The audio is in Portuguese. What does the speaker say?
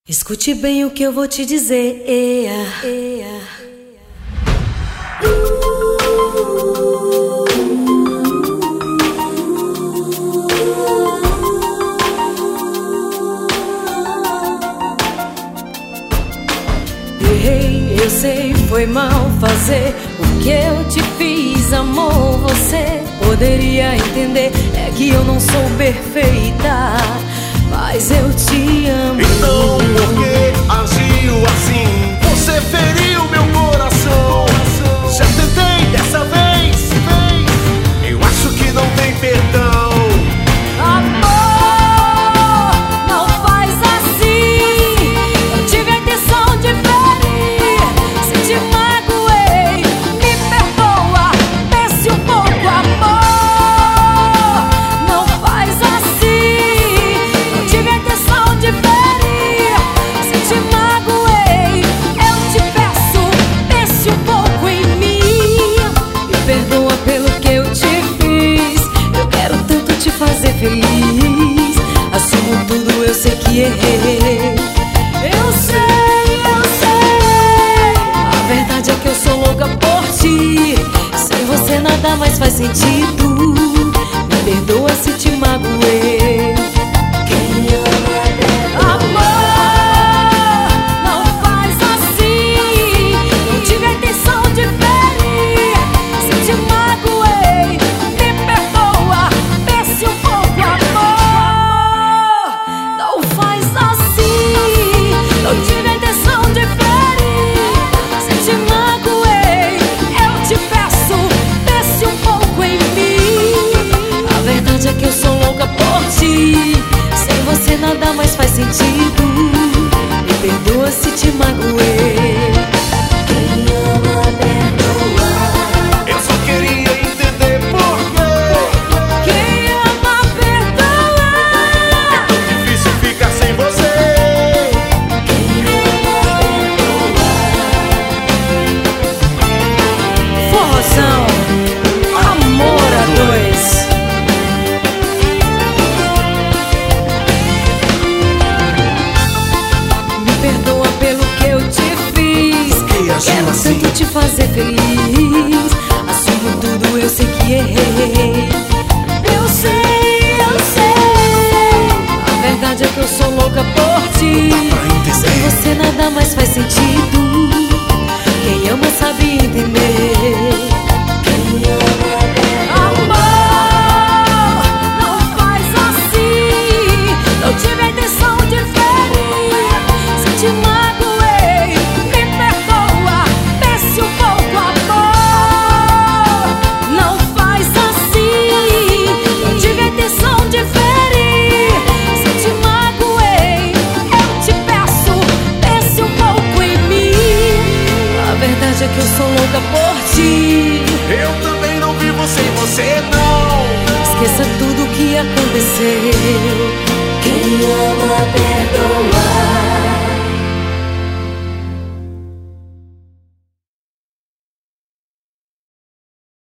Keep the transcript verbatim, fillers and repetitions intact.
Escute bem o que eu vou te dizer. Ea, ea. Errei, eu sei, foi mal fazer o que eu te fiz, amor. Você poderia entender, é que eu não sou perfeita, mas eu te amo. Então por que agiu assim? Você feriu meu coração. Já tentei dessa vez, eu acho que não tem perdão. Amor, não faz assim. Eu tive a intenção de ferir. Se te magoei, me perdoa, desce um pouco, amor. Não faz assim. Eu tive a intenção de ferir. Se te magoei, eu te peço, desce um pouco em mim. Me perdoa pelo que eu te fiz. Eu quero tanto te fazer feliz. Assumo tudo, eu sei que errei. Eu sei, eu sei. A verdade é que eu sou louca por ti. Sem você nada mais faz sentido. Me perdoa se te magoei. Quem ama perdoa. Amor, não faz assim. Não tive a intenção de ferir. Se te magoei, me perdoa, desce um pouco, amor. Não faz assim. Não tive a intenção de ferir. Se te magoei, eu te peço, desce um pouco em mim. A verdade é que eu sou louca por ti. Sem você nada mais faz sentido. Me perdoa se te magoei. Quem ama perdoa. Eu só queria entender por quê. Quem ama perdoa. É tão difícil ficar sem você. Quem ama perdoa. Forrozão, amor a dois. Me perdoa pelo que eu te fiz. Que agiu Quero assim? tanto te fazer feliz. Assumo tudo, eu sei que errei. Eu sei, eu sei. A verdade é que eu sou louca por ti. Sem você nada mais faz sentido. Quem ama sabe entender. Quem ama amor, não faz assim. Não tive a intenção de ferir. Se te magoei, me perdoa, desce um pouco, amor. Não faz assim. Não tive a intenção de ferir. Se te magoei, eu te peço, desce um pouco em mim. A verdade é que eu sou louca por ti.